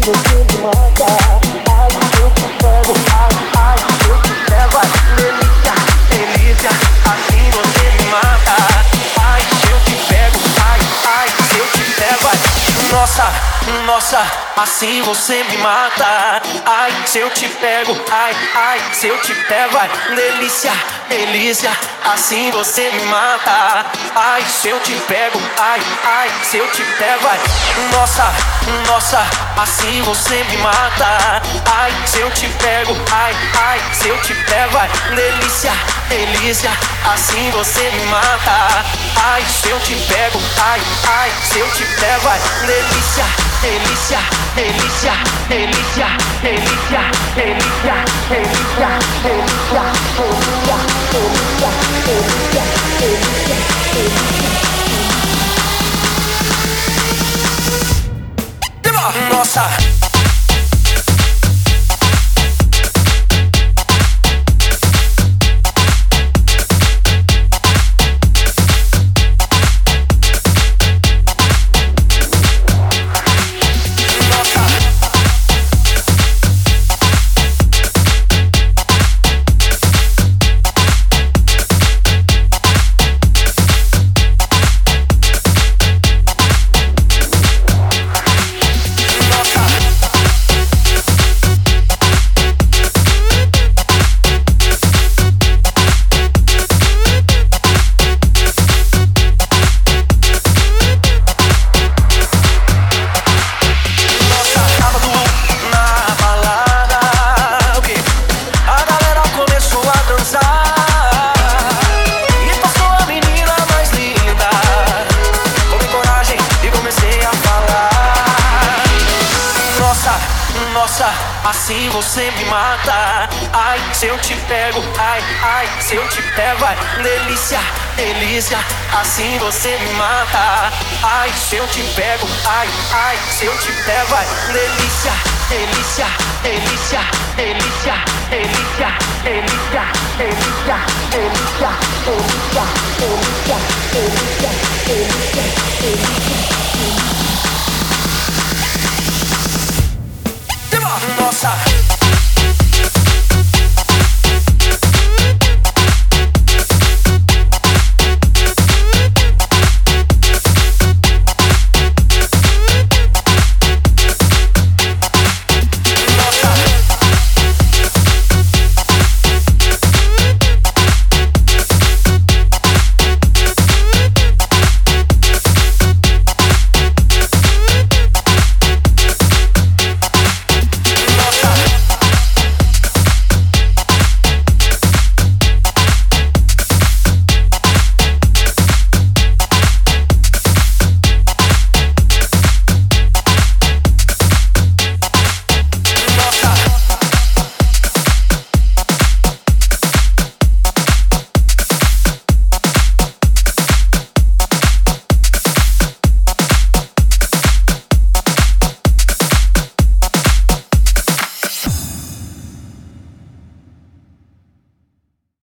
Nossa, assim você me mata. Ai, se eu te pego, ai, se eu te pego, ai, delícia, delícia, assim você me mata. Ai, se eu te pego, ai, se eu te pego, ai, nossa, assim você me mata. Ai, se eu te pego, ai, se eu te pego, ai, delícia, delícia, assim você me mata. Ai, se eu te pego, ai, se eu te pego, ai, delícia, delícia, delícia, delícia, delícia, delícia, delícia, delícia, delícia, delícia, delícia, delícia. Nossa. Nossa, assim você me mata. Ai, se eu te pego, ai, se eu te pego, ai, delícia, delícia, assim você me mata. Ai, se eu te pego, ai, se eu te pego, ai, delícia, delícia, delícia, delícia, delícia, delícia, delícia, delícia, delícia, delícia, delícia, delícia, delícia.